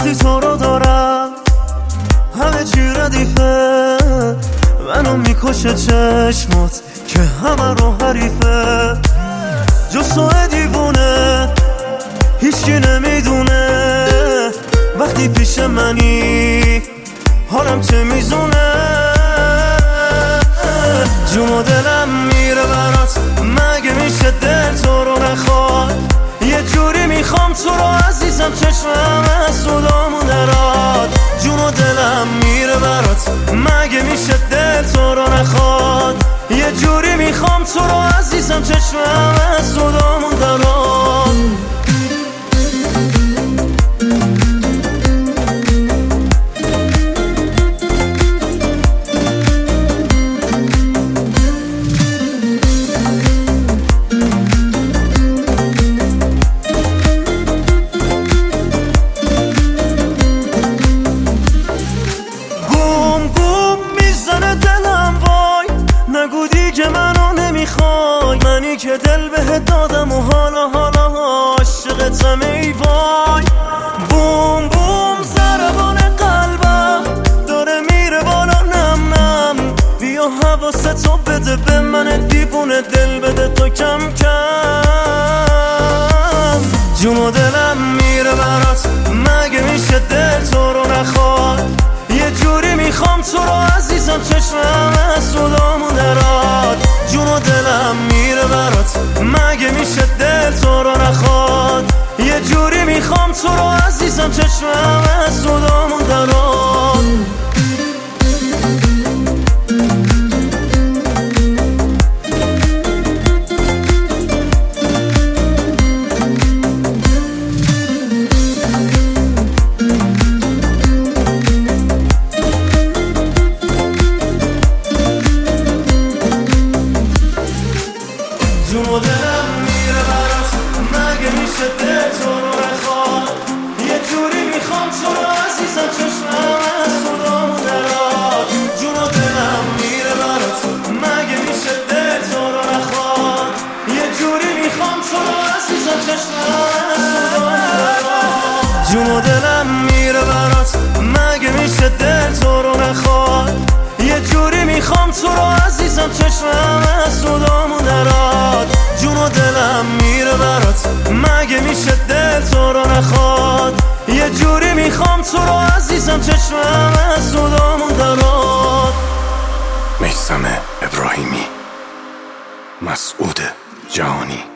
وقتی تو رو دارم همه چی ردیفه، منو میکشه چشمات که همه رو حریفه. جز تو دیوونه هیچکی نمیدونه وقتی پیش منی حالم چه میزونه. جون و دلم میره برات، مگه میشه دل تو رو نخواد؟ یه جوری میخوام تو رو عزیزم، چشمم از صدامون دراد. جون و دلم میره برات، مگه میشه دل تو رو نخواد؟ یه جوری میخوام تو رو عزیزم، چشمم از صدامون دراد. که منو نمیخوای، منی که دل بهت دادم و حالا عاشقتم ای وای. بوم بوم ضربان قلبم داره میره بالا، نم نم بیا حواستو بده به من دیوونه، دل بده تو کم کم. جون و دلم میره برات، مگه میشه دل تو رو نخواد؟ یه جوری میخوام تو رو عزیزم، چشمم از صدامون دراد. جون و دلم میره برات، مگه میشه دل تو رو نخواد؟ یه جوری میخوام تو رو عزیزم، چشمم از صدامون دراد. جون و دلم میره برات، مگه میشه دل تو رو نخواد؟ یه جوری میخوام تو رو عزیزم، چشمم از صدامون دراد. جون و دلم میره برات، مگه میشه دل تو رو نخواد؟ یه جوری میخوام تو رو عزیزم، چشمم از صدامون دراد. جون و دلم میره برات، مگه میشه دل تو رو نخواد؟ یه جوری میخوام تو رو عزیزم، چشمم از صدامون دراد. جون و دلم میره برات، مگه میشه دل تو رو نخواد؟ یه جوری میخوام تو رو عزیزم، چشمم از صدامون دراد. میثم ابراهیمی، مسعود جهانی.